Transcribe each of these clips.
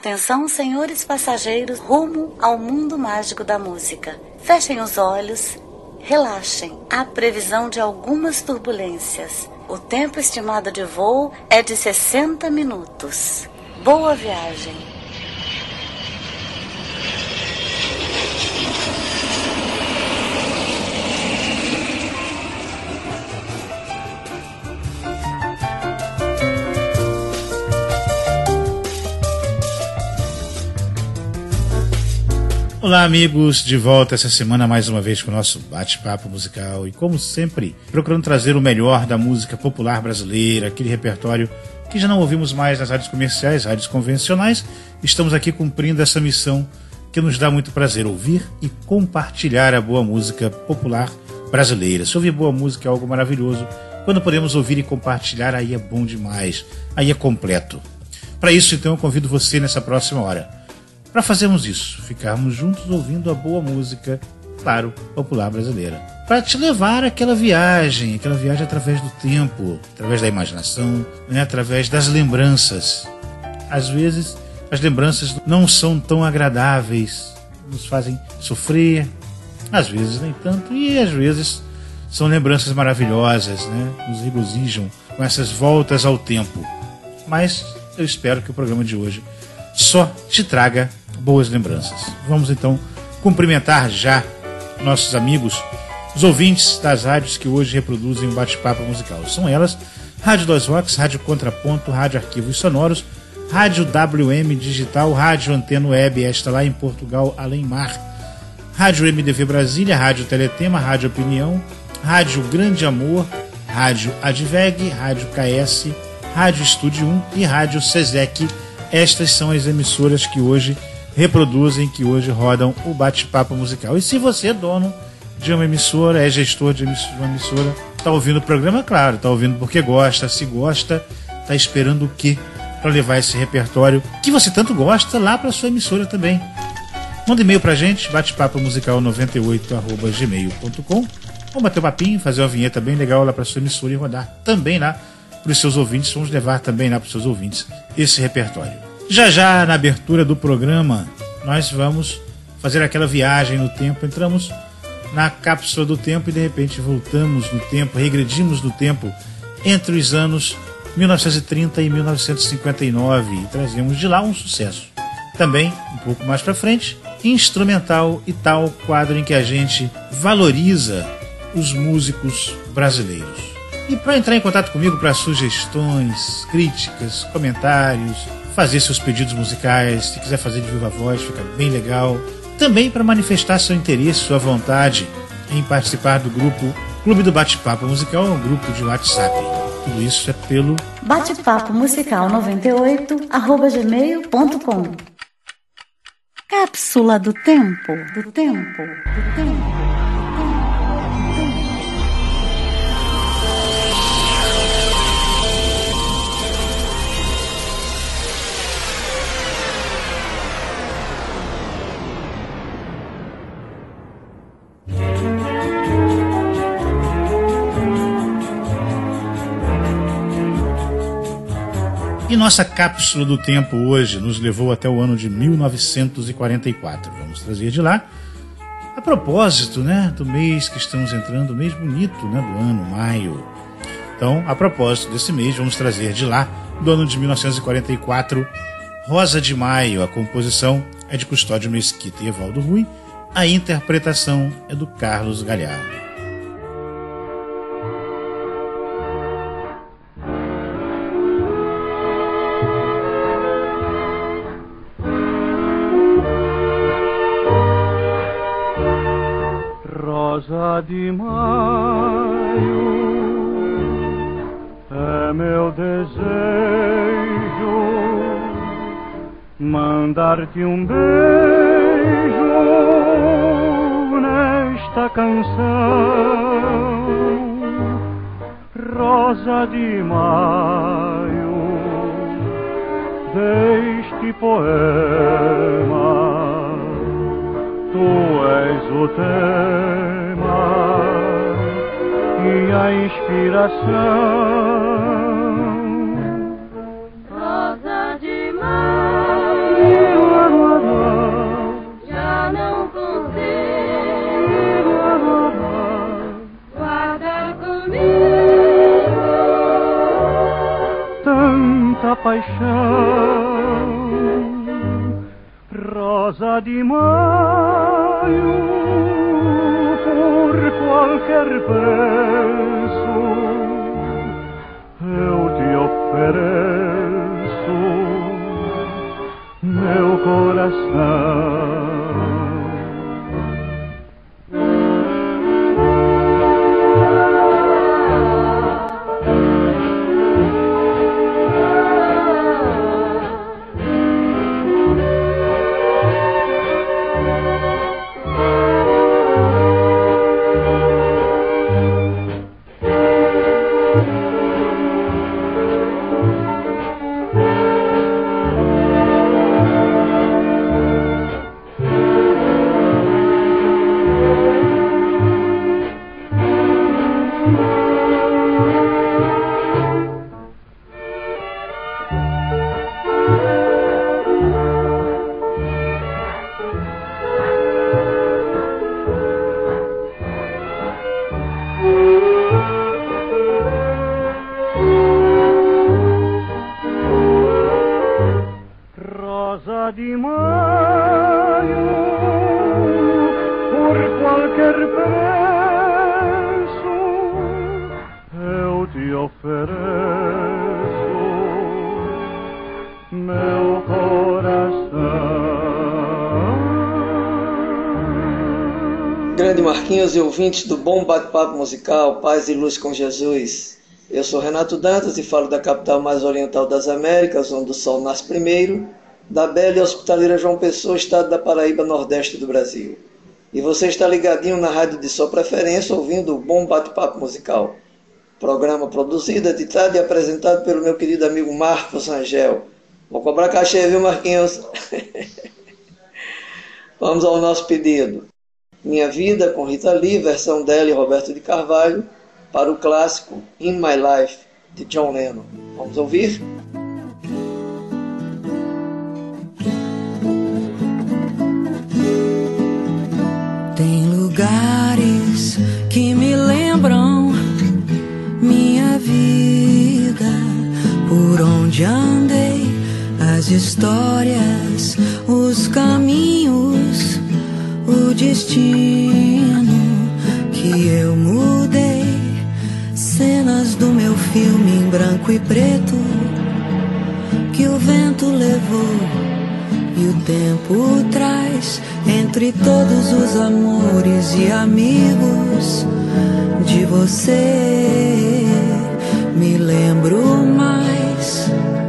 Atenção, senhores passageiros, rumo ao mundo mágico da música. Fechem os olhos, relaxem. Há previsão de algumas turbulências. O tempo estimado de voo é de 60 minutos. Boa viagem. Olá amigos, de volta essa semana mais uma vez com o nosso bate-papo musical e como sempre, procurando trazer o melhor da música popular brasileira, aquele repertório que já não ouvimos mais nas rádios comerciais, rádios convencionais. Estamos aqui cumprindo essa missão que nos dá muito prazer, ouvir e compartilhar a boa música popular brasileira. Se ouvir boa música é algo maravilhoso, quando podemos ouvir e compartilhar, aí é bom demais, aí é completo. Para isso então eu convido você nessa próxima hora para fazermos isso, ficarmos juntos ouvindo a boa música, claro, popular brasileira. Para te levar àquela viagem através do tempo, através da imaginação, né, através das lembranças. Às vezes, as lembranças não são tão agradáveis, nos fazem sofrer, às vezes nem tanto, e às vezes são lembranças maravilhosas, né, nos regozijam com essas voltas ao tempo. Mas eu espero que o programa de hoje só te traga boas lembranças. Vamos então cumprimentar já nossos amigos, os ouvintes das rádios que hoje reproduzem um bate-papo musical. São elas: Rádio 2 Rocks, Rádio Contraponto, Rádio Arquivos Sonoros, Rádio WM Digital, Rádio Antena Web, esta lá em Portugal, Além Mar, Rádio MDV Brasília, Rádio Teletema, Rádio Opinião, Rádio Grande Amor, Rádio Adveg, Rádio KS, Rádio Estúdio 1 e Rádio SESEC. Estas são as emissoras que hoje reproduzem, que hoje rodam o bate-papo musical. E se você é dono de uma emissora, é gestor de uma emissora, está ouvindo o programa, claro, está ouvindo porque gosta. Se gosta, está esperando o quê para levar esse repertório que você tanto gosta lá para sua emissora também? Manda e-mail para a gente, batepapomusical98@gmail.com. Vamos bater um papinho, fazer uma vinheta bem legal lá para sua emissora e rodar também lá para os seus ouvintes. Vamos levar também lá para os seus ouvintes esse repertório. Já na abertura do programa, nós vamos fazer aquela viagem no tempo. Entramos na cápsula do tempo e de repente voltamos no tempo, regredimos no tempo entre os anos 1930 e 1959 e trazemos de lá um sucesso. Também, um pouco mais para frente, instrumental e tal, quadro em que a gente valoriza os músicos brasileiros. E para entrar em contato comigo para sugestões, críticas, comentários, fazer seus pedidos musicais, se quiser fazer de viva voz, fica bem legal. Também para manifestar seu interesse, sua vontade em participar do grupo Clube do Bate-Papo Musical, um grupo de WhatsApp. Tudo isso é pelo batepapomusical98@gmail.com. Cápsula do tempo. E nossa cápsula do tempo hoje nos levou até o ano de 1944. Vamos trazer de lá, a propósito, né, do mês que estamos entrando, o mês bonito, né, do ano, maio. Então, a propósito desse mês, vamos trazer de lá, do ano de 1944, Rosa de Maio. A composição é de Custódio Mesquita e Evaldo Rui. A interpretação é do Carlos Galhardo. Rosa de maio é meu desejo, mandar-te um beijo nesta canção. Rosa de maio deste poema, tu és o tema e a inspiração. Rosa de maio não consigo guardar comigo tanta paixão. Rosa de maio, por qualquer preço eu te ofereço meu coração. Rosa de maio, por qualquer preço eu te ofereço meu coração. Grande Marquinhos e ouvintes do Bom Bate-Papo Musical, Paz e Luz com Jesus. Eu sou Renato Dantas e falo da capital mais oriental das Américas, onde o sol nasce primeiro, da bela e hospitaleira João Pessoa, estado da Paraíba, nordeste do Brasil. E você está ligadinho na rádio de sua preferência, ouvindo o Bom Bate-Papo Musical. Programa produzido, editado e apresentado pelo meu querido amigo Marcos Rangel. Vou cobrar cachê, viu, Marquinhos? Vamos ao nosso pedido. Minha Vida, com Rita Lee, versão dela e Roberto de Carvalho, para o clássico In My Life, de John Lennon. Vamos ouvir? Tem lugares que me lembram minha vida, por onde andei, as histórias, os caminhos, o destino que eu mudei, cenas do meu filme em branco e preto que o vento levou e o tempo traz. Entre todos os amores e amigos de você me lembro mais.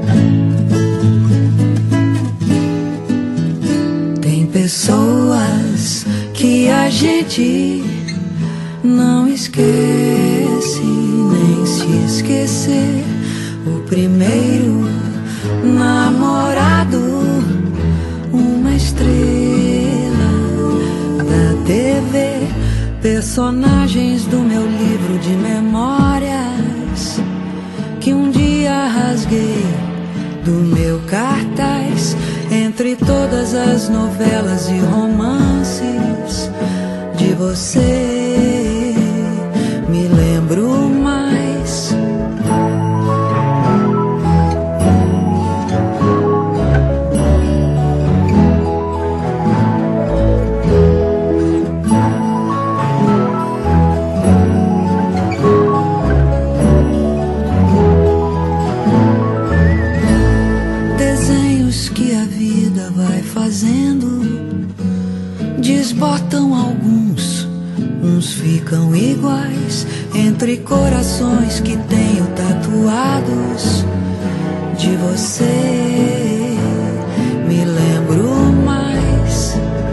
Tem pessoas que a gente não esquece, nem se esquecer. O primeiro namorado, uma estrela da TV, personagens do meu livro de memórias que um dia rasguei do meu cartaz. Entre todas as novelas e romances de você me lembro mais. Desenhos que a vida vai fazendo, desbotam alguns, uns ficam iguais. Entre corações que tenho tatuados de você me lembro mais.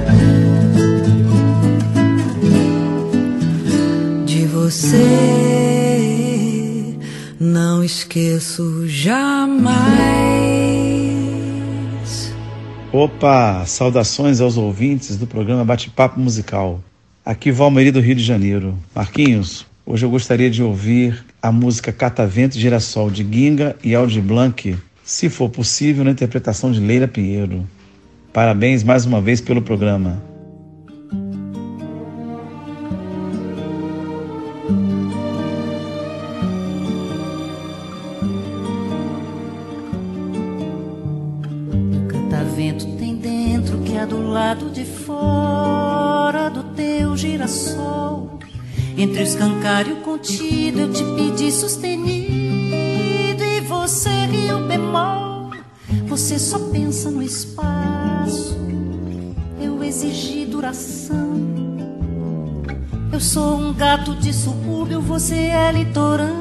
De você não esqueço jamais. Opa, saudações aos ouvintes do programa Bate-Papo Musical. Aqui Valmeri do Rio de Janeiro. Marquinhos, hoje eu gostaria de ouvir a música Catavento e Girassol de Ginga e Aldir Blanc, se for possível, na interpretação de Leila Pinheiro. Parabéns mais uma vez pelo programa. girassol. Entre o escancário contido eu te pedi sustenido e você riu bemol. Você só pensa no espaço, eu exigi duração. Eu sou um gato de subúrbio, você é litorânea.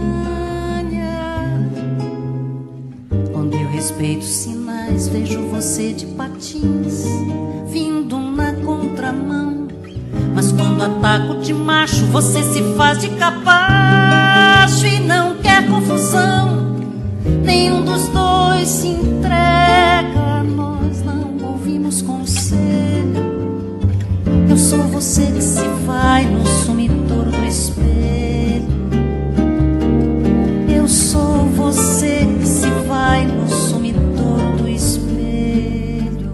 Quando eu respeito sinais, vejo você de patins, vindo na contramão. Mas quando ataco de macho, você se faz de capacho e não quer confusão. Nenhum dos dois se entrega, nós não ouvimos conselho. Eu sou você que se vai no sumidouro do espelho. Eu sou você que se vai no sumidouro do espelho.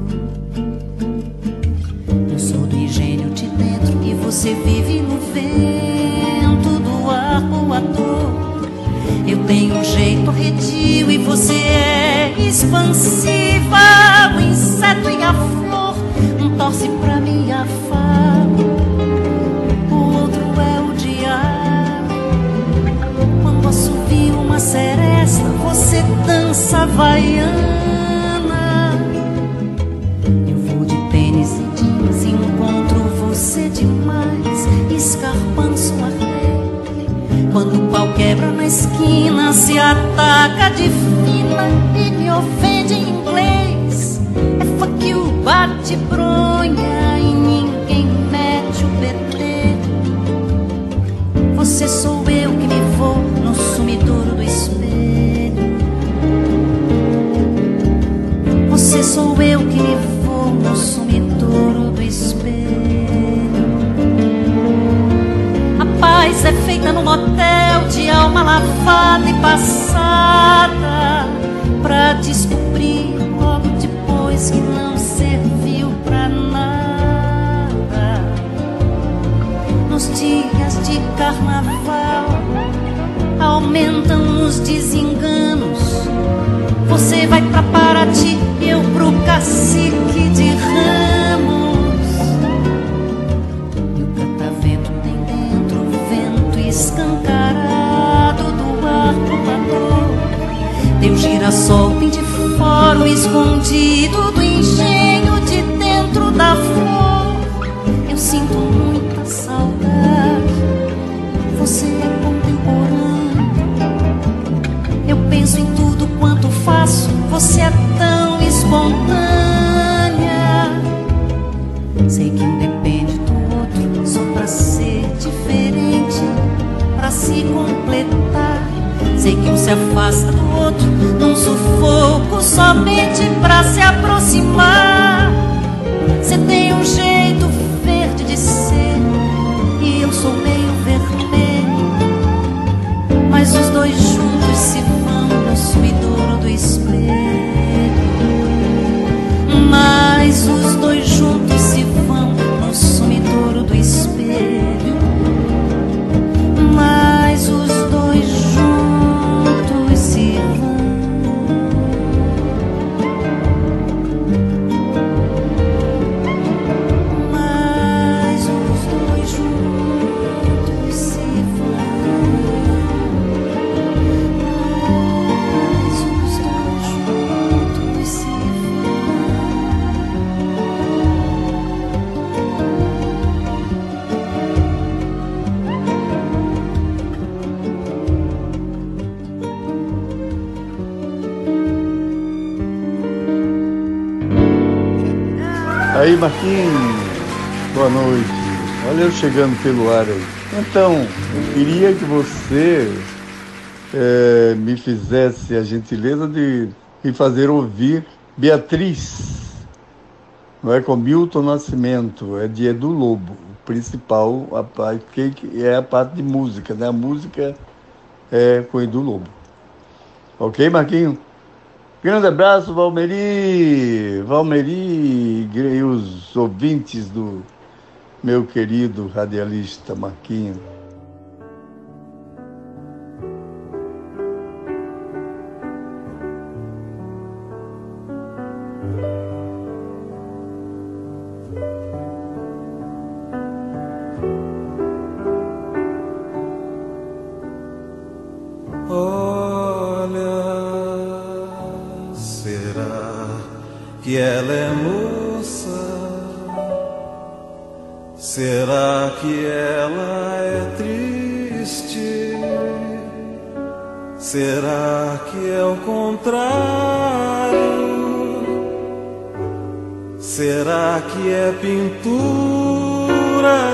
Eu sou do engenho de dentro e você vive no vento do arcoador. Eu tenho um jeito arredio e você é expansiva. O inseto e a flor, um torce pra me afar, o outro é o diabo. Quando assovia uma seresta, você dança havaiana. Eu vou de tênis e jeans e encontro você demais, escarpando sua pele. Quando o pau quebra na esquina, se ataca de fina e me ofende em inglês. É fuck you, bate bronha e ninguém mete o bedelho. Você sou eu que me vou no sumidouro do espelho. Você sou eu que me vou no sumidouro do espelho. A paz é feita num motel de alma lavada e passada, pra descobrir logo depois que não serviu pra nada. Nos dias de carnaval aumentam os desenganos. Você vai pra Paraty, eu pro Cacique de Ramos. E o catavento tem dentro o vento escancarado do arcoador. Tem o girassol, tem de fora o escondido do engenho de dentro da flor. Eu sinto muita saudade, você é contemporâneo. Eu penso em tudo quanto faço, você é tão espontânea. Sei que um depende do outro só pra ser diferente, pra se completar. Sei que um se afasta do outro num sufoco somente pra se aproximar. Você tem um jeito verde de ser e eu sou meio vermelho, mas os dois juntos se vão no sumidouro do espelho. Mas os dois juntos se vão no sumidouro do espelho. Mas os dois juntos se vão. Mas os dois juntos se vão. Mas os dois juntos se vão. Aí, Marquinhos, boa noite. Olha eu chegando pelo ar aí. Então, eu queria que você me fizesse a gentileza de me fazer ouvir Beatriz, não é, com Milton Nascimento, é de Edu Lobo, o principal, que é a parte de música, né? A música é com Edu Lobo. Ok, Marquinhos? Grande abraço, Valmeri e os ouvintes do meu querido radialista Marquinhos. Olha, será que ela é moça? Será que ela é triste? Será que é o contrário? Será que é pintura?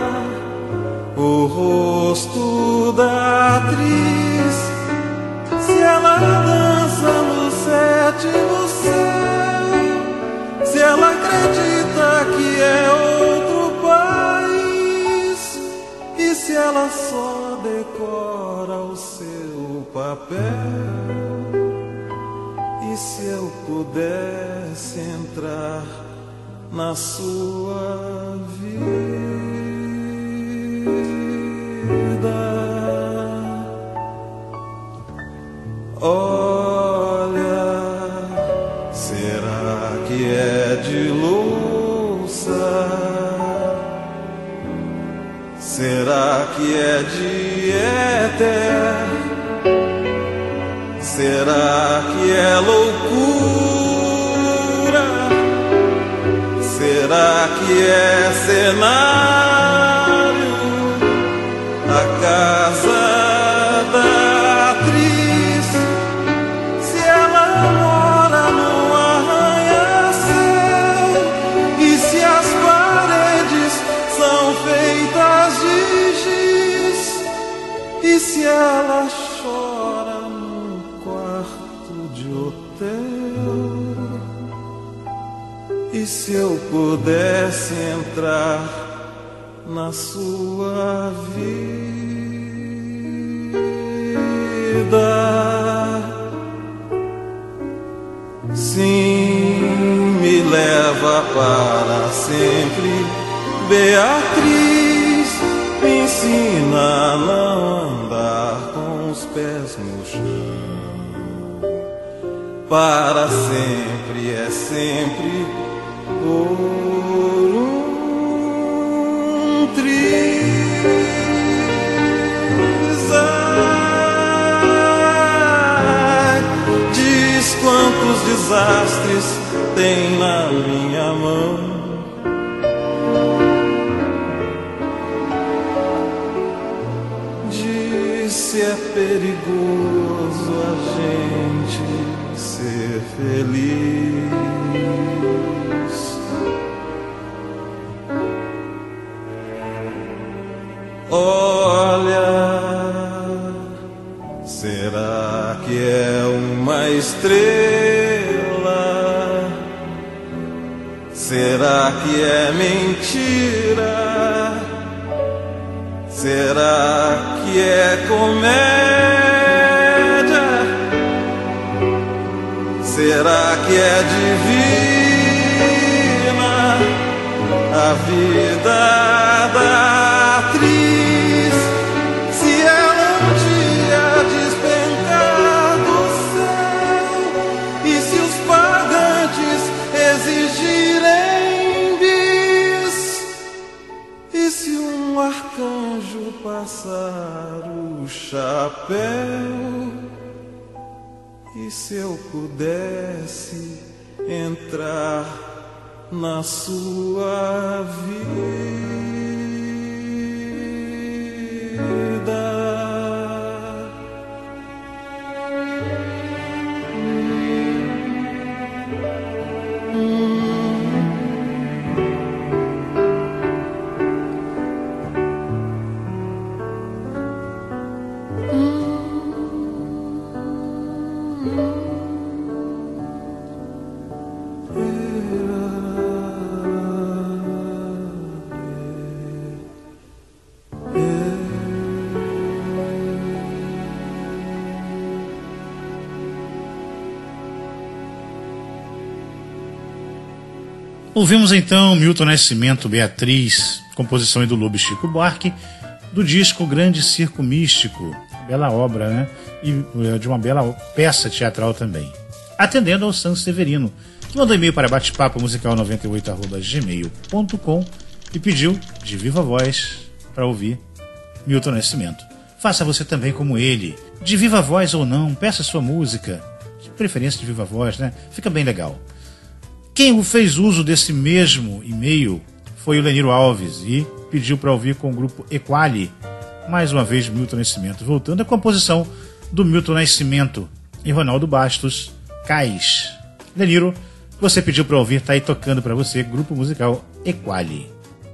O rosto da atriz? Se ela dança no sétimo céu, se ela acredita que é outro país, e se ela só decora o seu papel, e se eu pudesse entrar na sua vida? Olha, será que é de louça? Será que é de éter? Será que é loucura? Será que é cenário? A casa da atriz? Se ela mora num arranha-céu? E se as paredes são feitas de giz? E se ela chora num quarto de hotel? E se eu pudesse entrar na sua vida? Sim, me leva para sempre, Beatriz. Me ensina a não andar com os pés no chão. Para sempre é sempre por um triz. Ai, diz quantos desastres tem na minha mão. Diz se é perigoso a gente ser feliz. Olha, será que é uma estrela? Será que é mentira? Será que é comédia? Será que é divina a vida da atriz? Se ela um dia despencar do céu, e se os pagantes exigirem bis, e se um arcanjo passar o chapéu, e se eu pudesse entrar na sua vida? Ouvimos então Milton Nascimento, Beatriz, composição do Lobo Chico Buarque, do disco Grande Circo Místico, bela obra, né? E de uma bela peça teatral também. Atendendo ao San Severino, que mandou e-mail para batepapo musical98@gmail.com e pediu, de viva voz, para ouvir Milton Nascimento. Faça você também como ele, de viva voz ou não, peça sua música, de preferência de viva voz, né? Fica bem legal. Quem fez uso desse mesmo e-mail foi o Leniro Alves e pediu para ouvir com o grupo Equali, mais uma vez Milton Nascimento, voltando à composição do Milton Nascimento e Ronaldo Bastos, Cais. Leniro, você pediu para ouvir, tá aí tocando para você, grupo musical Equali.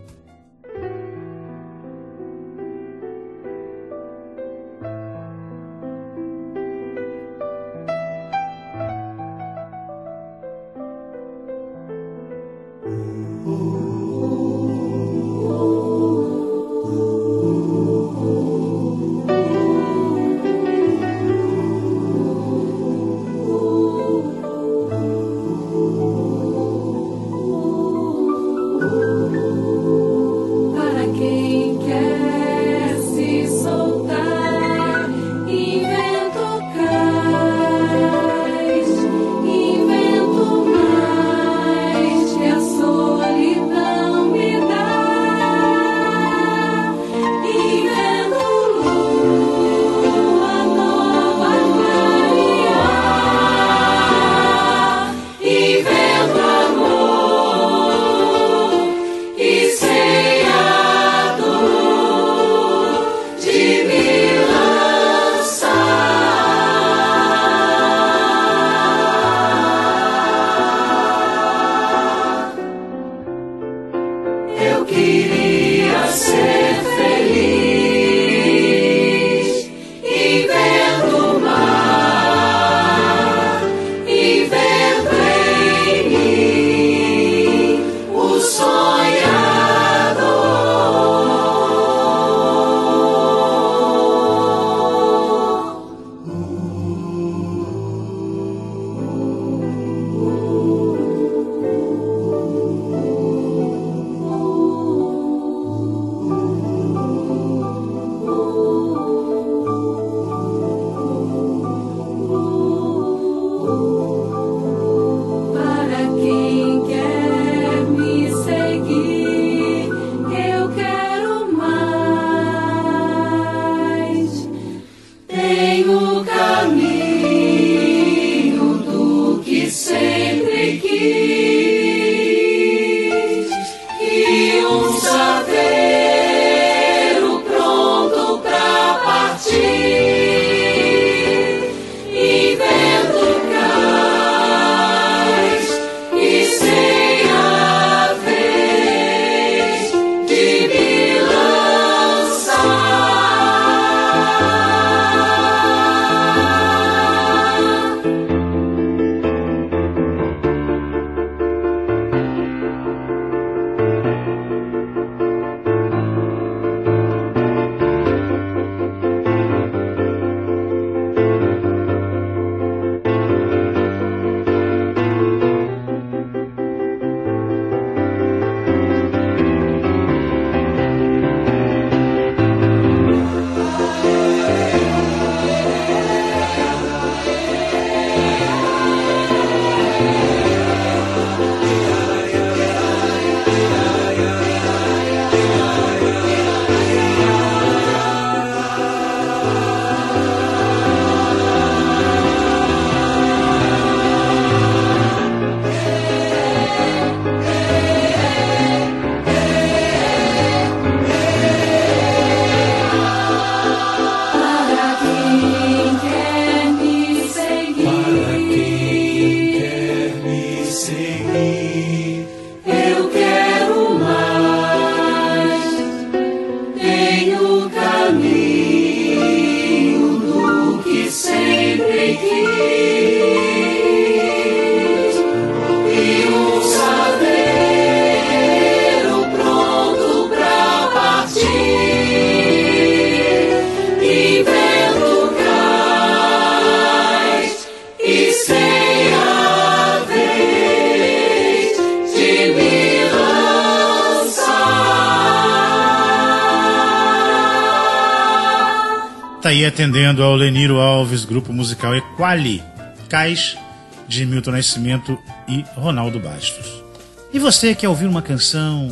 Tá aí atendendo ao Leniro Alves, grupo musical Equali, Cais, de Milton Nascimento e Ronaldo Bastos. E você quer ouvir uma canção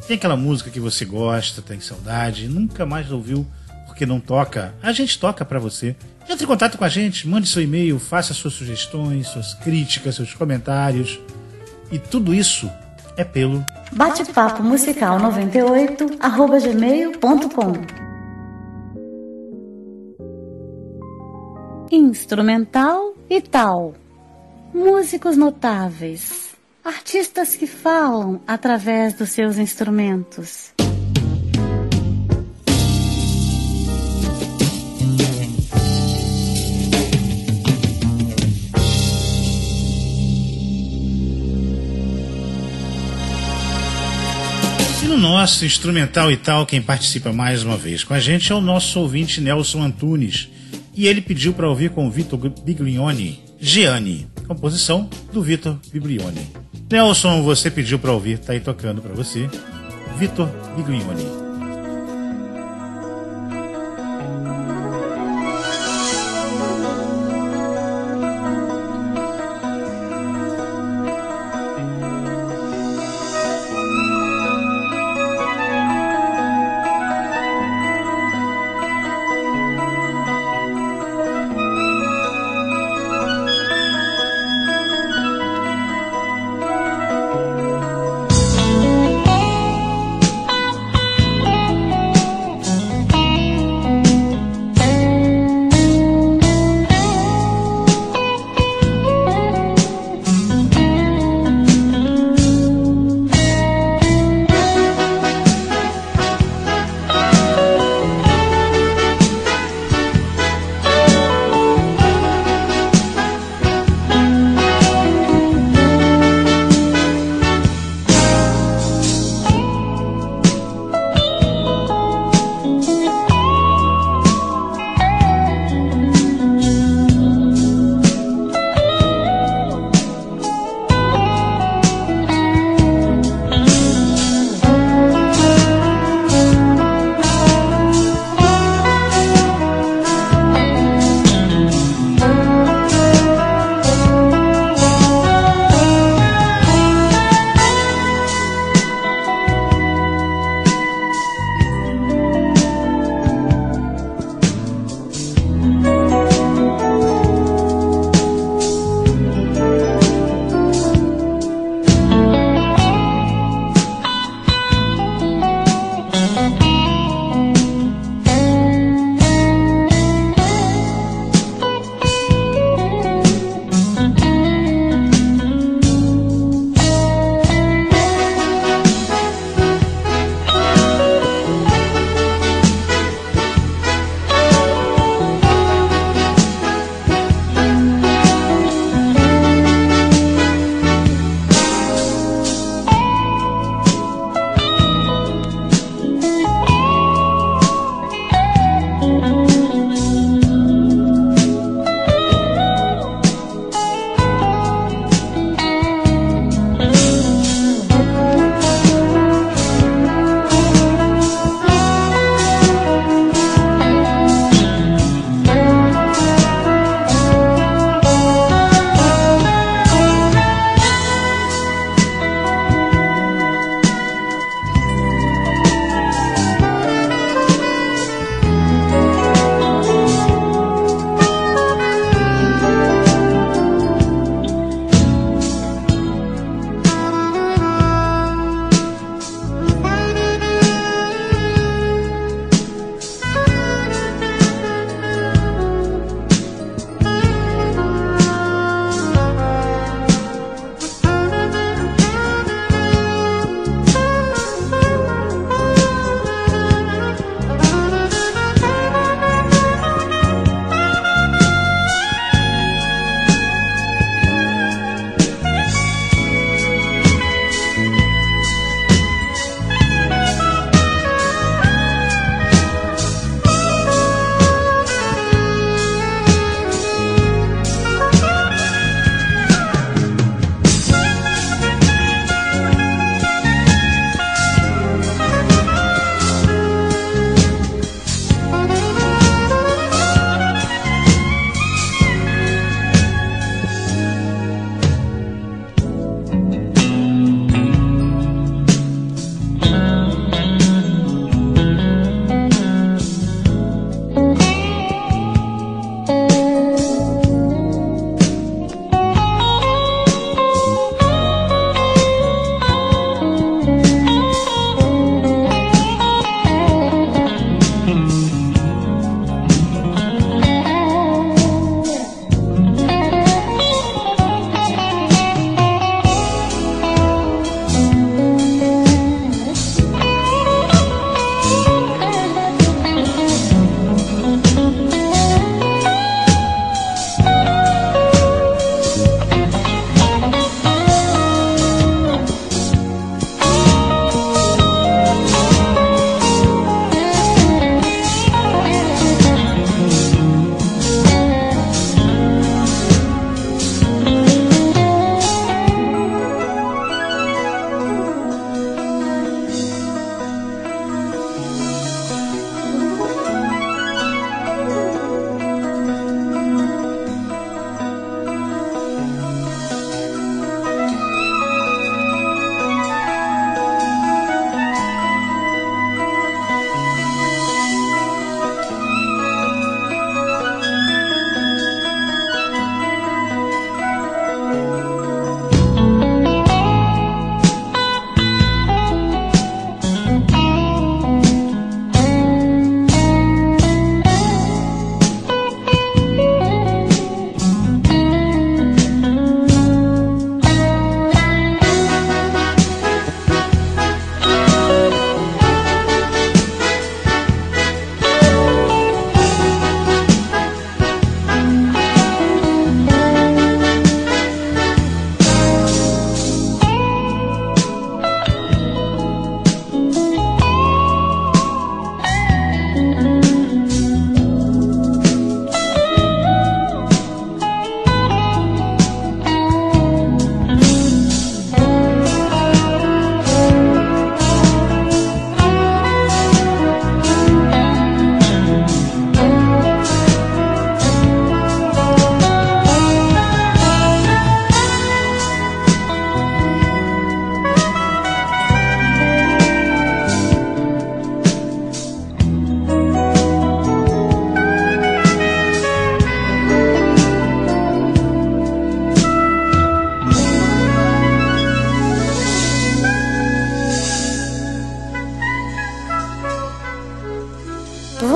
Tem aquela música que você gosta, tem saudade, nunca mais ouviu porque não toca? A gente toca pra você. Entre em contato com a gente, mande seu e-mail, faça suas sugestões, suas críticas, seus comentários. E tudo isso é pelo Bate-papo musical 98@gmail.com. Instrumental e tal. Músicos notáveis. Artistas que falam através dos seus instrumentos. E no nosso instrumental e tal, quem participa mais uma vez com a gente é o nosso ouvinte Nelson Antunes. E ele pediu para ouvir com o Vitor Biglione, Gianni, composição do Vitor Biglione. Nelson, você pediu para ouvir, tá aí tocando para você, Vitor Biglione.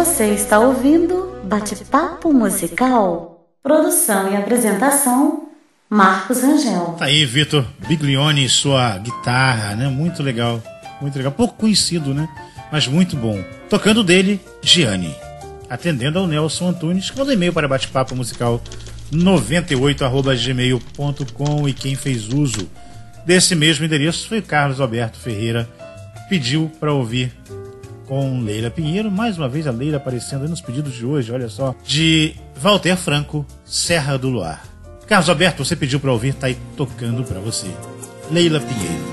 Você está ouvindo Bate-Papo Musical. Produção e apresentação, Marcos Rangel. Tá aí, Vitor Biglione, sua guitarra, né? Muito legal, pouco conhecido, né? Mas muito bom. Tocando dele, Gianni. Atendendo ao Nelson Antunes, que mandou e-mail para Bate-Papo Musical 98@gmail.com, e quem fez uso desse mesmo endereço foi o Carlos Alberto Ferreira. Pediu para ouvir com Leila Pinheiro, mais uma vez a Leila aparecendo aí nos pedidos de hoje, olha só, de Walter Franco, Serra do Luar. Carlos Alberto, você pediu para ouvir, tá aí tocando para você. Leila Pinheiro.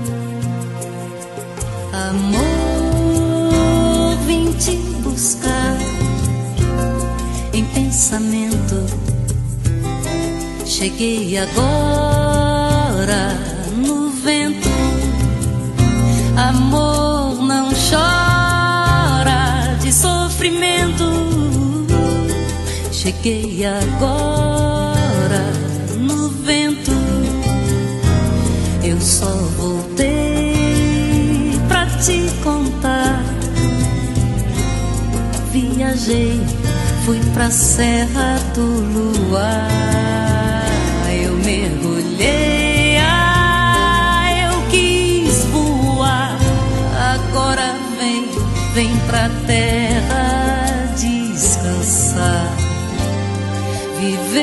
Amor, vim te buscar em pensamento. Cheguei agora no vento. Amor, não chora de sofrimento. Cheguei agora no vento. Eu só voltei pra te contar. Viajei, fui pra Serra do Luar. Eu mergulhei, eu quis voar. Agora vem pra terra descansar. Viver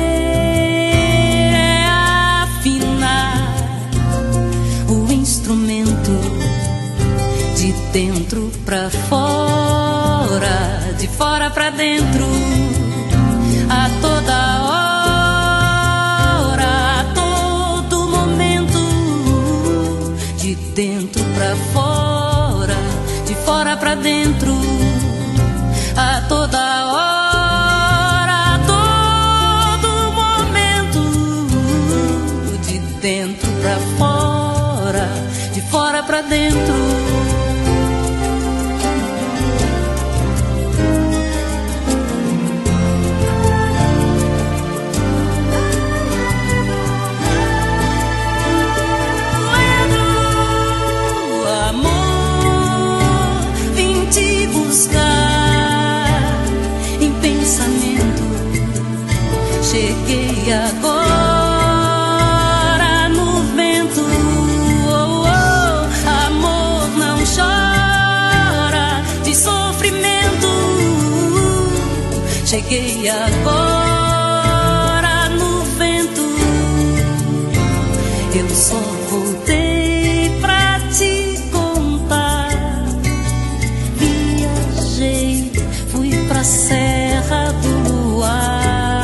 é afinar o instrumento de dentro pra fora, de fora pra dentro, a toda hora, a todo momento, de dentro pra fora, de fora pra dentro, a toda hora, a todo momento, de dentro pra fora, de fora pra dentro. Cheguei agora no vento. Oh, oh, amor, não chora de sofrimento. Cheguei agora no vento. Eu só voltei pra te contar. Viajei, fui pra Serra do Luar.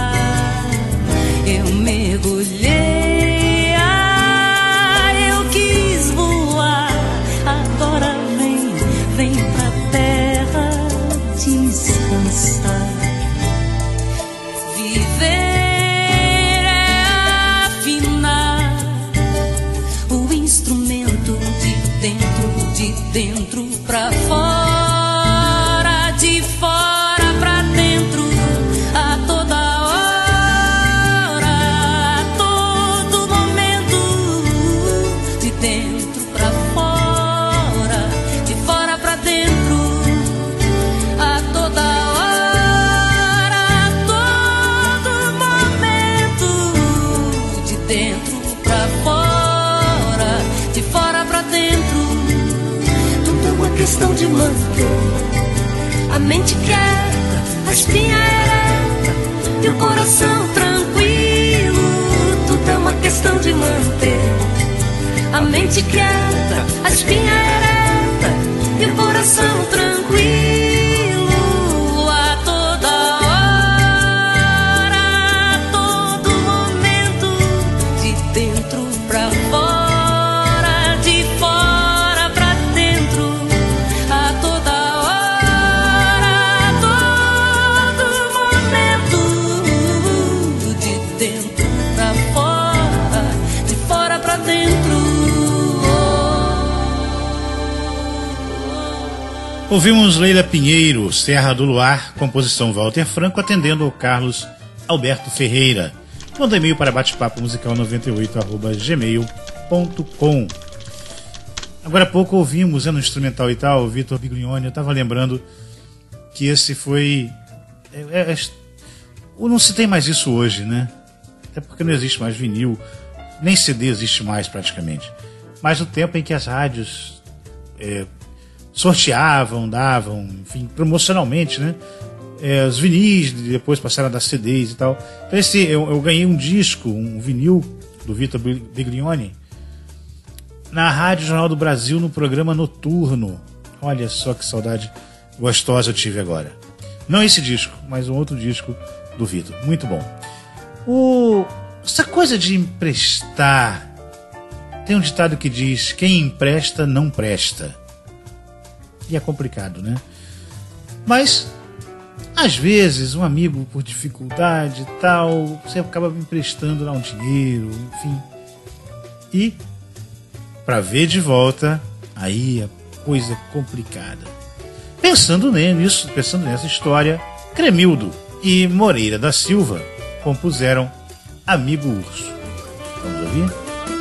Eu mergulhei, eu quis voar. Agora vem pra terra descansar. Viver é afinar o instrumento de dentro pra fora, de fora pra dentro, a toda hora, a todo momento, de dentro pra fora, de fora pra dentro, a toda hora, a todo momento, de dentro pra fora, de fora pra dentro. Tudo é uma questão de manter a mente quieta, a espinha ereta e o coração tranquilo. Tudo é uma questão de manter a mente quieta, a espinha ereta e o coração tranquilo. A toda hora, a todo momento, de dentro pra fora, de fora pra dentro, a toda hora, a todo momento, de dentro pra fora, de fora pra dentro. Ouvimos Leila Pinheiro, Serra do Luar, composição Walter Franco, atendendo ao Carlos Alberto Ferreira. Manda e-mail para batepapomusical98@gmail.com. Agora há pouco ouvimos, no instrumental e tal, o Vitor Biglione. Eu estava lembrando que esse foi... não se tem mais isso hoje, né? Até porque não existe mais vinil, nem CD existe mais praticamente. Mas no tempo em que as rádios sorteavam, davam, enfim, promocionalmente, né? Os vinis depois passaram a dar CDs e tal. Então eu ganhei um disco, um vinil do Vitor Biglione na Rádio Jornal do Brasil, no programa noturno. Olha só que saudade gostosa eu tive agora. Não esse disco, mas um outro disco do Vitor. Muito bom. Essa coisa de emprestar, tem um ditado que diz: quem empresta não presta. E é complicado, né? Mas às vezes um amigo, por dificuldade e tal, você acaba me emprestando lá um dinheiro, enfim. E para ver de volta, aí a coisa é complicada. Pensando nessa história, Cremildo e Moreira da Silva compuseram Amigo Urso. Vamos ouvir?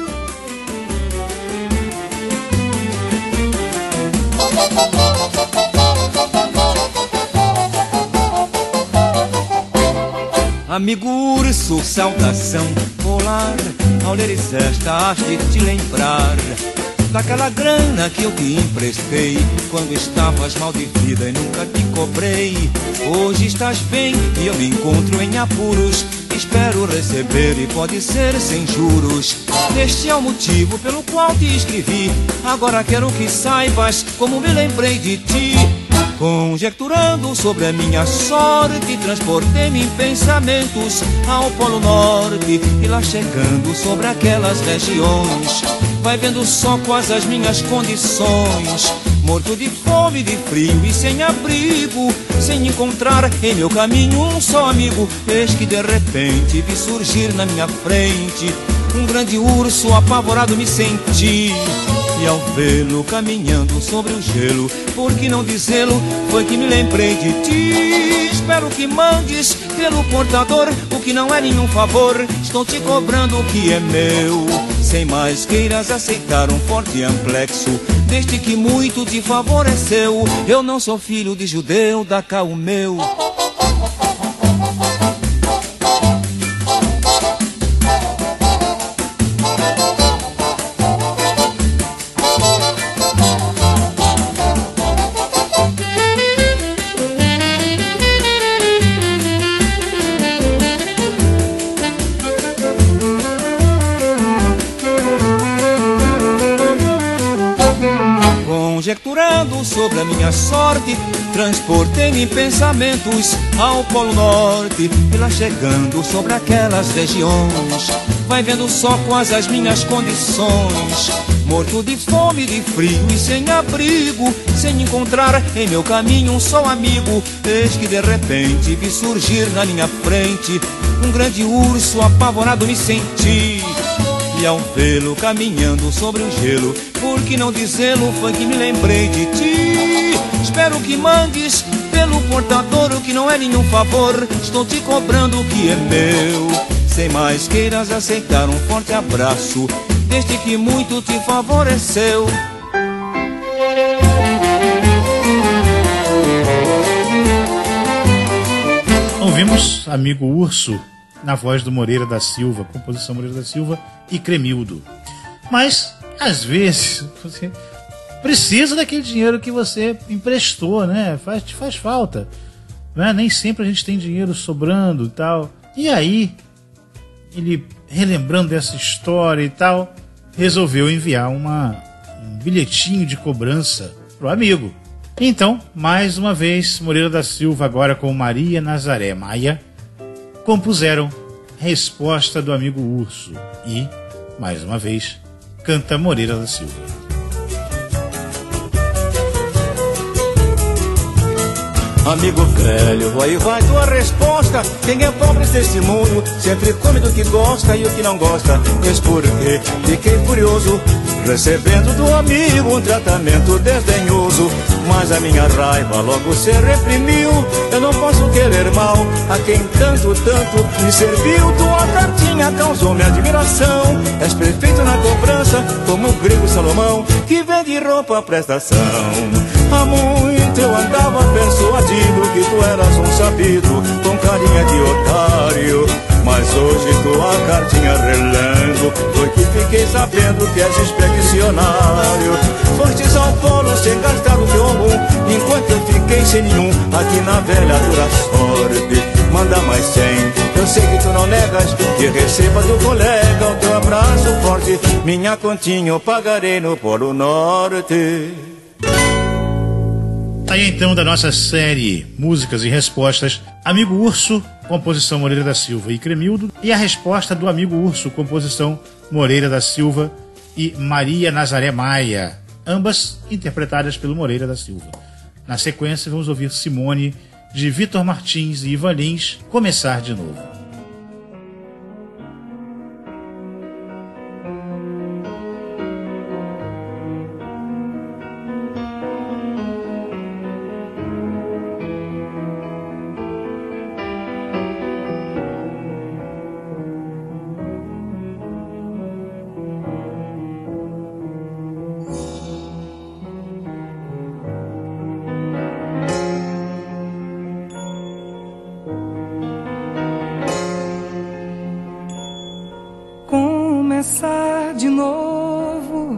Amigo urso, saudação polar, ao leres esta has de te lembrar daquela grana que eu te emprestei quando estavas mal de vida e nunca te cobrei. Hoje estás bem e eu me encontro em apuros, espero receber e pode ser sem juros. Este é o motivo pelo qual te escrevi, agora quero que saibas como me lembrei de ti. Conjecturando sobre a minha sorte, transportei-me em pensamentos ao Polo Norte, e lá chegando sobre aquelas regiões, vai vendo só quais as minhas condições. Morto de fome, de frio e sem abrigo, sem encontrar em meu caminho um só amigo. Eis que de repente vi surgir na minha frente um grande urso, apavorado me senti. E ao vê-lo caminhando sobre o gelo, por que não dizê-lo, foi que me lembrei de ti. Espero que mandes pelo portador o que não é nenhum favor, estou te cobrando o que é meu. Sem mais queiras aceitar um forte amplexo, desde que muito te favoreceu. Eu não sou filho de judeu, dá cá o meu. Conjecturando sobre a minha sorte, transportei-me em pensamentos ao Polo Norte, e lá chegando sobre aquelas regiões, vai vendo só quais as minhas condições. Morto de fome, de frio e sem abrigo, sem encontrar em meu caminho um só amigo. Eis que de repente vi surgir na minha frente um grande urso, apavorado me senti. E ao vê-lo caminhando sobre o gelo, por que não dizê-lo, foi que me lembrei de ti. Espero que mandes pelo portador o que não é nenhum favor, estou te cobrando o que é meu. Sem mais queiras aceitar um forte abraço, desde que muito te favoreceu. Ouvimos Amigo Urso na voz do Moreira da Silva, composição Moreira da Silva e Cremildo. Mas, às vezes, você precisa daquele dinheiro que você emprestou, né? Te faz falta, né? Nem sempre a gente tem dinheiro sobrando e tal. E aí, ele, relembrando dessa história e tal, resolveu enviar um bilhetinho de cobrança pro amigo. Então, mais uma vez, Moreira da Silva, agora com Maria Nazaré Maia, compuseram Resposta do Amigo Urso e, mais uma vez, canta Moreira da Silva. Amigo velho, aí vai tua resposta. Quem é pobre desse mundo sempre come do que gosta, e o que não gosta, eis porque fiquei furioso, recebendo do amigo um tratamento desdenhoso. Mas a minha raiva logo se reprimiu, eu não posso querer mal a quem tanto me serviu. Tua cartinha causou minha admiração, és perfeito na cobrança, como o grego Salomão, que vende roupa à prestação. Há muito eu andava persuadido proibido com carinha de otário. Mas hoje tua cartinha relendo, foi que fiquei sabendo que és expedicionário. Fostes ao polo sem gastar o teu amor, enquanto eu fiquei sem nenhum aqui na velha dura sorte. Manda mais 100, eu sei que tu não negas, que receba do colega o teu abraço forte. Minha continha eu pagarei no Polo Norte. Aí então da nossa série Músicas e Respostas, Amigo Urso, composição Moreira da Silva e Cremildo, e a resposta do Amigo Urso, composição Moreira da Silva e Maria Nazaré Maia, ambas interpretadas pelo Moreira da Silva. Na sequência vamos ouvir Simone, de Vitor Martins e Ivan Lins, Começar de Novo. Começar de novo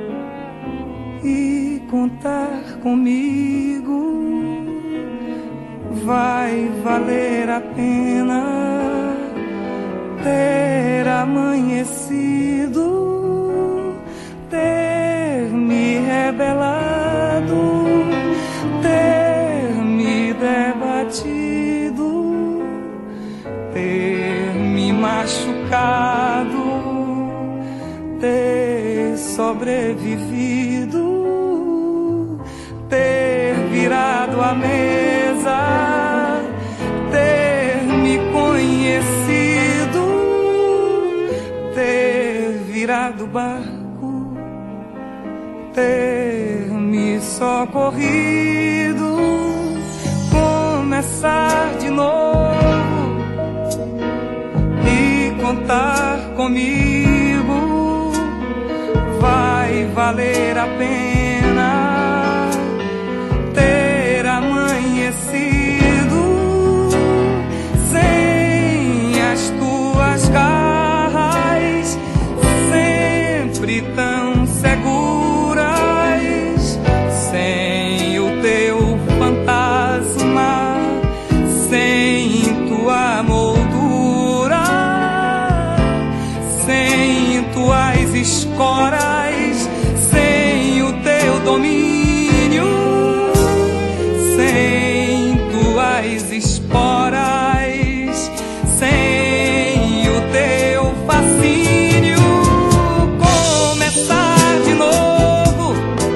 e contar comigo vai valer a pena ter amanhecido, ter me rebelado, ter me debatido, ter me machucado, ter sobrevivido, ter virado a mesa, ter me conhecido, ter virado o barco, ter me socorrido, começar de novo e contar comigo vai valer a pena ter amanhecido sem as tuas garras, sempre tão seguras, sem o teu fantasma, sem tua moldura, sem tuas escoras, sem o teu domínio, sem tuas esporas, sem o teu fascínio. Começar de novo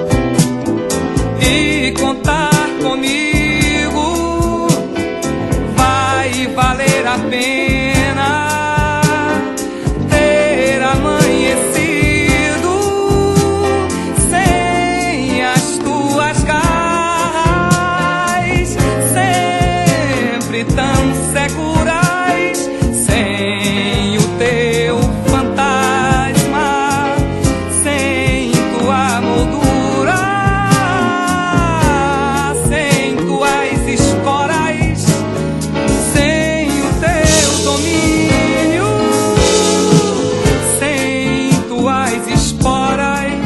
e contar comigo vai valer a pena ter amanhecido sem as tuas garras, sempre tão seguras, sem o teu fantasma, sem tua moldura, sem tuas esporas, sem o teu domínio, sem tuas esporas,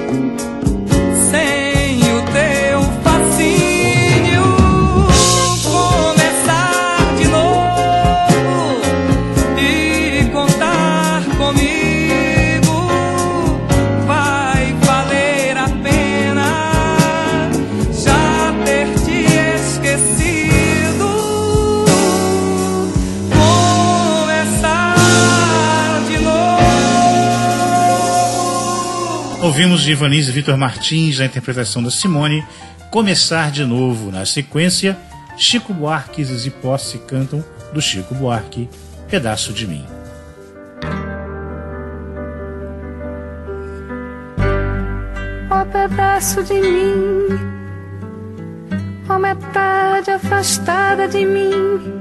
sem o teu fascínio. Começar de novo e contar comigo vai valer a pena já ter te esquecido. Começar de novo. Ouvimos de Ivan Lins e Vitor Martins a interpretação da Simone, Começar de Novo. Na sequência, Chico Buarque e Zizi Posse cantam do Chico Buarque, Pedaço de Mim. Ó pedaço de mim, ó metade afastada de mim,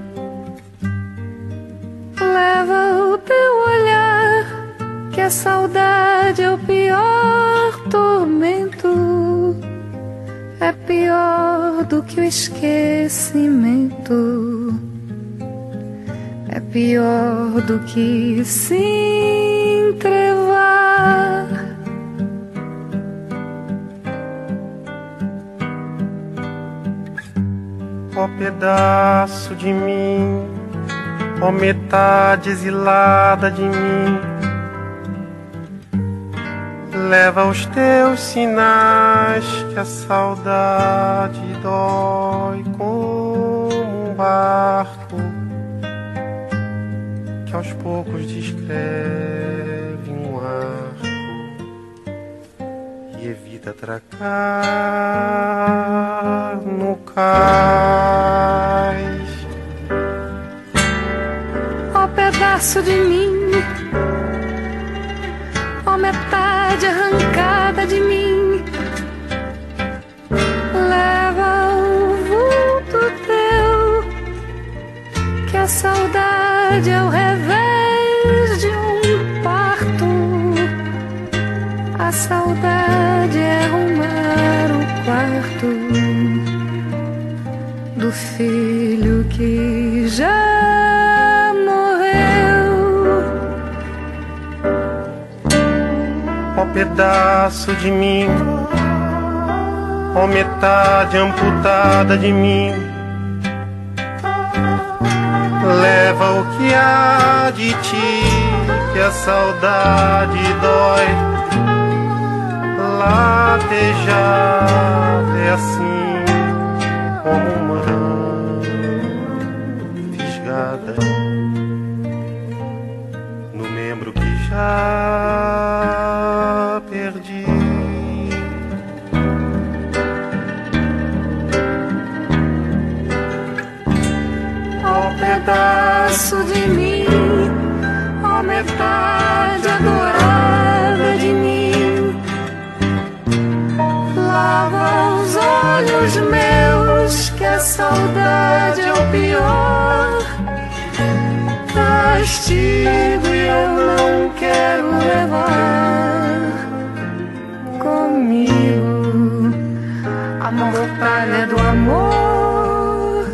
leva o teu olhar, que a saudade é o pior tormento, é pior pior do que o esquecimento, é pior do que se entrevar. Ó pedaço de mim, ó metade exilada de mim, leva os teus sinais que a saudade dói como um barco que aos poucos descreve um arco e evita atracar no cais. Ó pedaço de mim, ó metade arrancada de mim, leva o vulto teu, que a saudade é o revés de um parto. A saudade é arrumar o quarto do filho que já morreu. Ó pedaço de mim, ó metade amputada de mim, leva o que há de ti, que a saudade dói. Latejar é assim como uma fisgada no membro que já perdi. Ó pedaço de mim, ó metade adorada de mim, lava os olhos meus, que a saudade é o pior castigo e eu não quero levar comigo a mortalha do amor.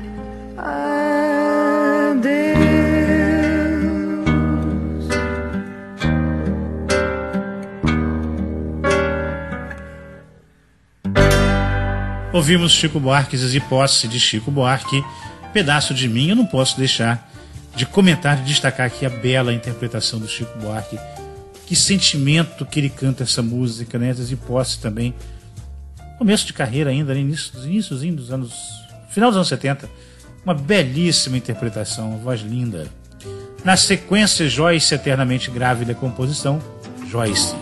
Adeus. Ouvimos Chico Buarque e Posse de Chico Buarque, Pedaço de Mim. Eu não posso deixar de comentar e destacar aqui a bela interpretação do Chico Buarque. Que sentimento que ele canta essa música, né? E Posse também. Começo de carreira ainda, né? Iníciozinho dos anos... Final dos anos 70. Uma belíssima interpretação, uma voz linda. Na sequência, Joyce, Eternamente Grávida, composição Joyce.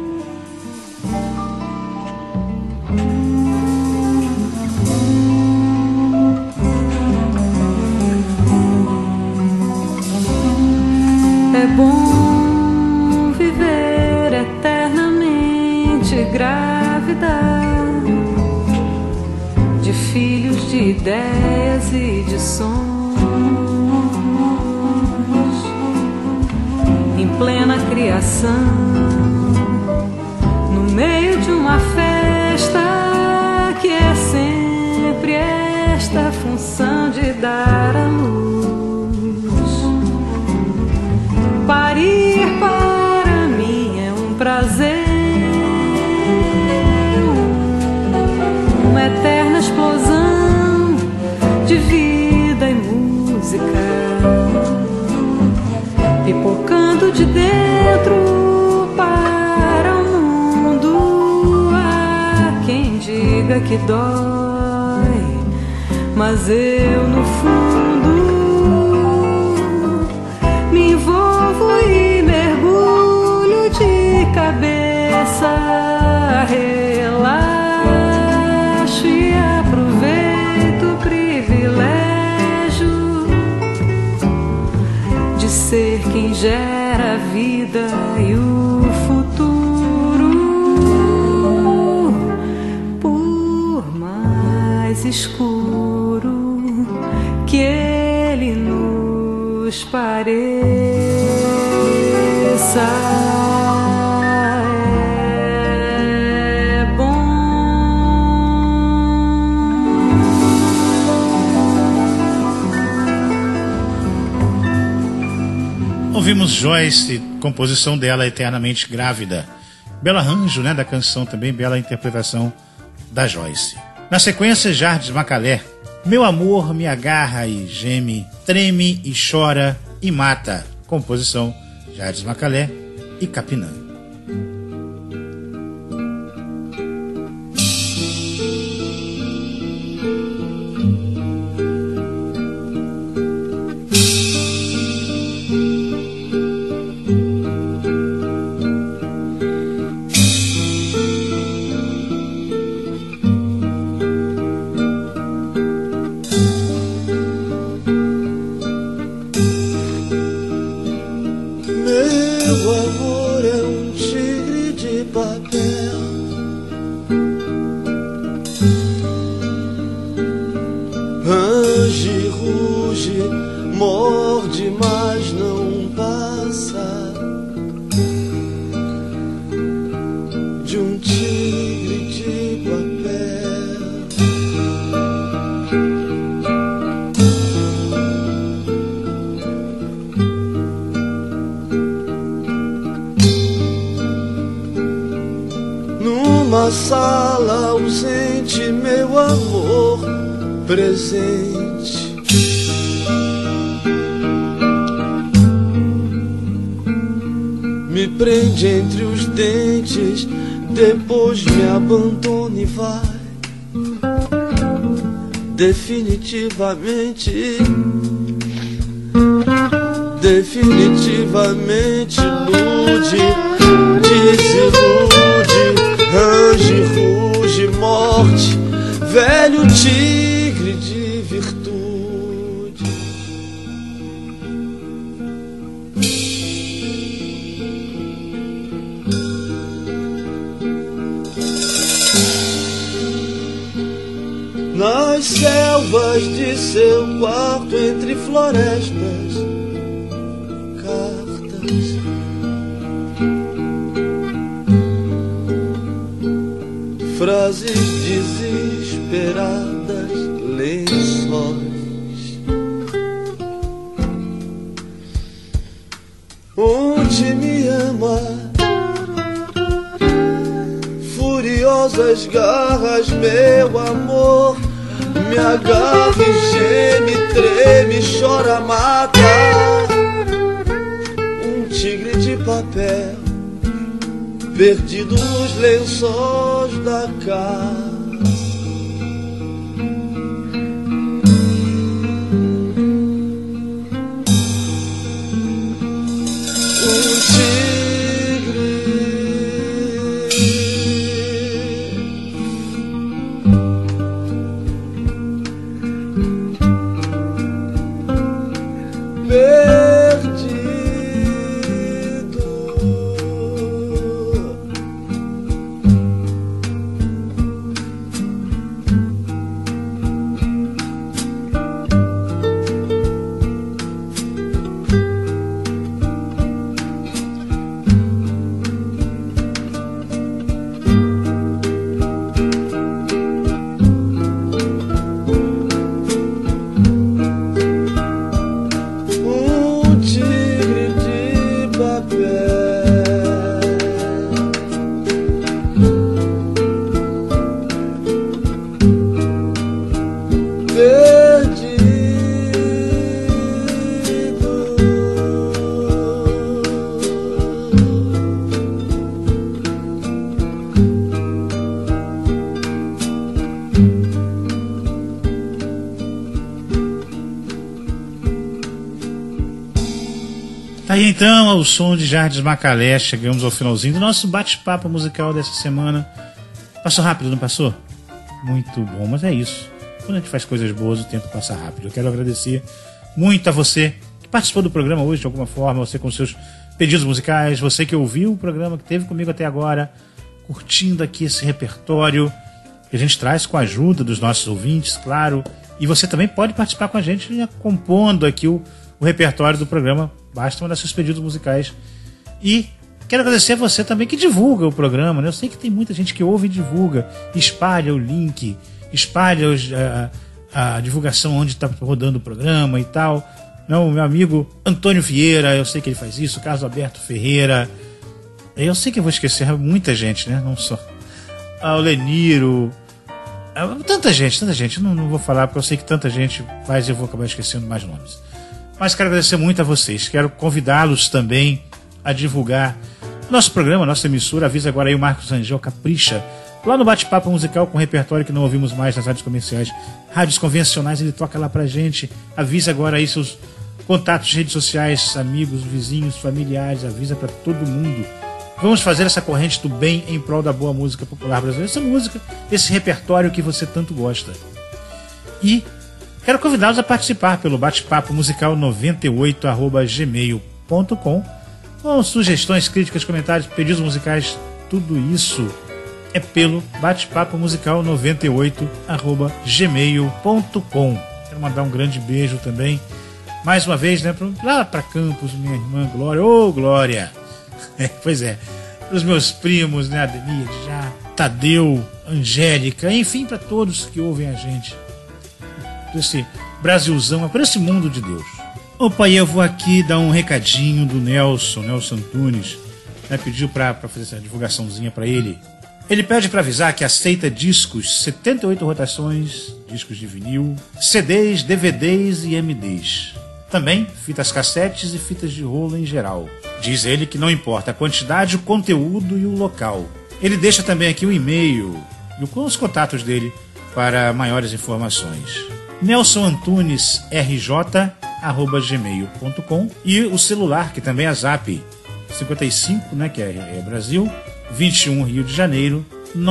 É bom viver eternamente grávida de filhos, de ideias e de sonhos, em plena criação, no meio de uma festa que é sempre esta função de dar a luz. Parir para mim é um prazer, uma eterna explosão de vida e música, pipocando de dentro para o mundo. Há quem diga que dói, mas eu no fundo me envolvo e mergulho de cabeça, relaxo e aproveito o privilégio de ser quem gera a vida e o futuro, por mais escuro que ele nos pareça. É bom Ouvimos Joyce, composição dela, Eternamente Grávida. Belo arranjo, né, da canção também, bela interpretação da Joyce. Na sequência, Jardes Macalé, Meu Amor me agarra e geme, treme e chora e mata. Composição Jardes Macalé e Capinã. Sala ausente, meu amor presente. Me prende entre os dentes, depois me abandona e vai. Definitivamente, definitivamente ilude, desilude. Range, ruge, morte, velho tigre de virtude. Nas selvas de seu quarto, entre florestas, cartas. Frases desesperadas, lençóis. Onde me ama, furiosas garras, meu amor. Me agarra e geme, treme, chora, mata. Um tigre de papel perdido nos lençóis da casa. Aí então, ao som de Jardes Macalé, chegamos ao finalzinho do nosso bate-papo musical dessa semana. Passou rápido, não passou? Muito bom, mas é isso. Quando a gente faz coisas boas, o tempo passa rápido. Eu quero agradecer muito a você que participou do programa hoje de alguma forma, você com seus pedidos musicais, você que ouviu o programa, que esteve comigo até agora, curtindo aqui esse repertório que a gente traz com a ajuda dos nossos ouvintes, claro. E você também pode participar com a gente compondo aqui o repertório do programa. Basta mandar seus pedidos musicais. E quero agradecer a você também que divulga o programa, né? Eu sei que tem muita gente que ouve e divulga, espalha o link, espalha a divulgação onde está rodando o programa e tal. Não, meu amigo Antônio Vieira, eu sei que ele faz isso, Carlos Alberto Ferreira. Eu sei que eu vou esquecer muita gente, né? Não só. O Leniro. Tanta gente. Não vou falar porque eu sei que tanta gente faz e eu vou acabar esquecendo mais nomes. Mas quero agradecer muito a vocês. Quero convidá-los também a divulgar nosso programa, nossa emissora. Avisa agora aí o Marcos Rangel Capricha. Lá no Bate-Papo Musical com repertório que não ouvimos mais nas rádios comerciais. Rádios convencionais, ele toca lá pra gente. Avisa agora aí seus contatos, redes sociais, amigos, vizinhos, familiares. Avisa pra todo mundo. Vamos fazer essa corrente do bem em prol da boa música popular brasileira. Essa música, esse repertório que você tanto gosta. E quero convidá-los a participar pelo bate-papo musical 98@gmail.com com sugestões, críticas, comentários, pedidos musicais, tudo isso é pelo bate-papo musical 98@gmail.com. Quero mandar um grande beijo também, mais uma vez, né, lá para Campos, minha irmã Glória. Ô, Glória! Pois é, para os meus primos, né, Ademir, já, Tadeu, Angélica, enfim, para todos que ouvem a gente. Por esse Brasilzão, por esse mundo de Deus. Opa, e eu vou aqui dar um recadinho do Nelson Antunes, né, pediu para fazer essa divulgaçãozinha para ele. Ele pede para avisar que aceita discos, 78 rotações, discos de vinil, CDs, DVDs e MDs. Também fitas cassetes e fitas de rolo em geral. Diz ele que não importa a quantidade, o conteúdo e o local. Ele deixa também aqui o e-mail com os contatos dele para maiores informações. nelsonantunesrj@gmail.com e o celular, que também é Zap, 55, né, que é Brasil, 21 Rio de Janeiro,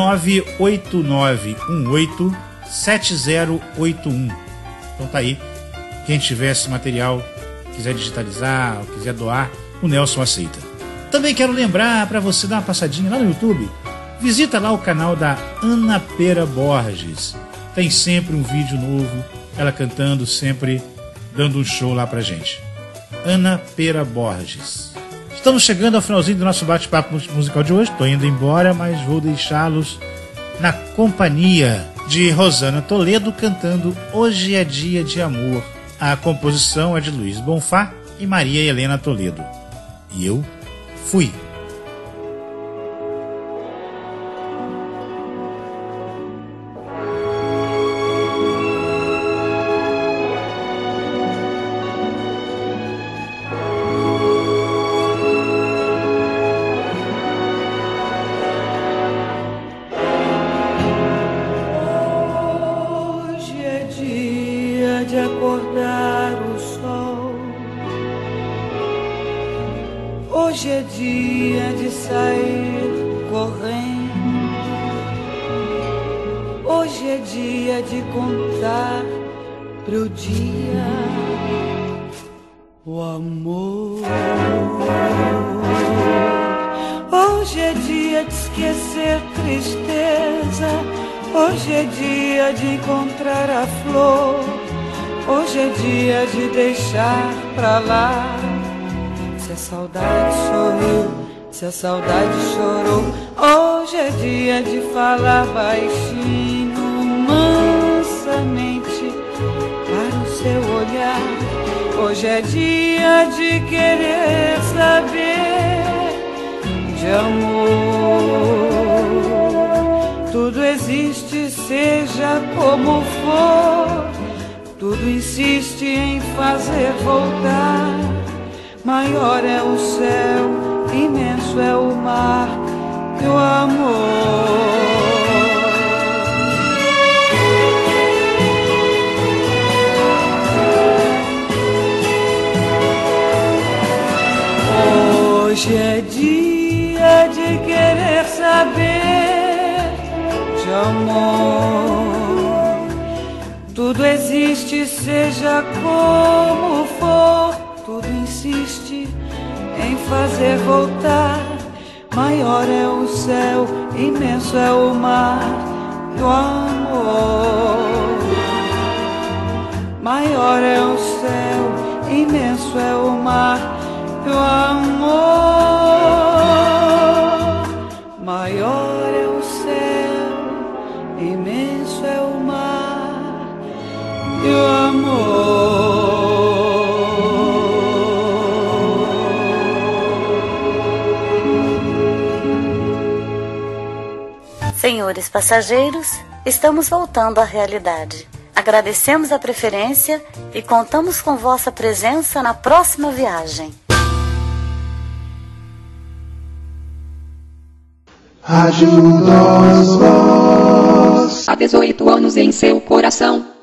989187081. Então tá aí. Quem tiver esse material, quiser digitalizar, ou quiser doar, o Nelson aceita. Também quero lembrar para você dar uma passadinha lá no YouTube. Visita lá o canal da Ana Pera Borges. Tem sempre um vídeo novo, ela cantando, sempre dando um show lá pra gente. Ana Pera Borges. Estamos chegando ao finalzinho do nosso bate-papo musical de hoje. Estou indo embora, mas vou deixá-los na companhia de Rosana Toledo cantando Hoje é Dia de Amor. A composição é de Luiz Bonfá e Maria Helena Toledo. E eu fui. Hoje é dia de sair correndo. Hoje é dia de contar pro dia o amor. Hoje é dia de esquecer tristeza. Hoje é dia de encontrar a flor. Hoje é dia de deixar pra lá. Se a saudade sorriu, se a saudade chorou. Hoje é dia de falar baixinho, mansamente, para o seu olhar. Hoje é dia de querer saber de amor. Tudo existe, seja como for. Tudo insiste em fazer voltar. Maior é o céu, imenso é o mar e o amor. Hoje é dia de querer saber de amor. Tudo existe, seja como for. Tudo insiste em fazer voltar. Maior é o céu, imenso é o mar do amor. Maior é o céu, imenso é o mar do amor. Maior é o céu, imenso é o mar do amor. Senhores passageiros, estamos voltando à realidade. Agradecemos a preferência e contamos com vossa presença na próxima viagem. Rádio Nós Voz. Há 18 anos em seu coração.